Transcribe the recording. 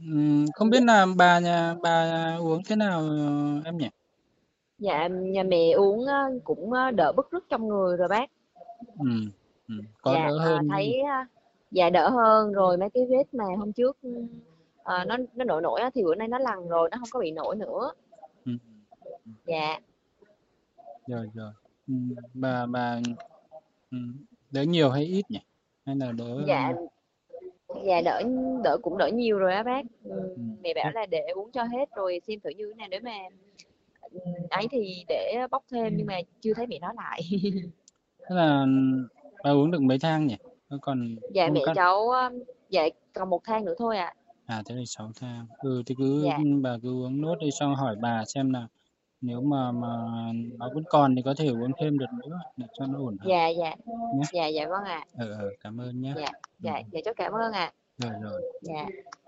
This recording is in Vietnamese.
Không biết là nhà bà uống thế nào em nhỉ? Dạ, nhà mẹ uống á, cũng đỡ bứt rứt trong người rồi bác. Ừm, có Dạ, đỡ hơn chứ gì? thấy dạ đỡ hơn rồi, mấy cái vết mà hôm trước nó nổi nổi á, thì bữa nay nó lằn rồi, nó không có bị nổi nữa. Ừm, ừm, Dạ, rồi rồi. Bà đỡ nhiều hay ít nhỉ? Hay là đỡ dạ, dạ đỡ đỡ cũng đỡ nhiều rồi á bác. Mẹ bảo thế, là để uống cho hết rồi xem thử như thế nào, nếu mà ấy thì để bóc thêm, nhưng mà chưa thấy mẹ nói lại. thế là bà uống được mấy thang nhỉ? Nó còn Dạ không mẹ cắt. cháu dạ còn một thang nữa thôi ạ. À thế là 6 thang. Thì cứ Dạ, bà cứ uống nốt đi, xong hỏi bà xem là nếu mà nó vẫn còn thì có thể uống thêm đợt nữa để cho nó ổn hơn dạ, dạ, nhé. dạ, dạ vâng ạ. Cảm ơn nhé. Dạ, Ừ, dạ, dạ cháu cảm ơn ạ. rồi rồi. Dạ.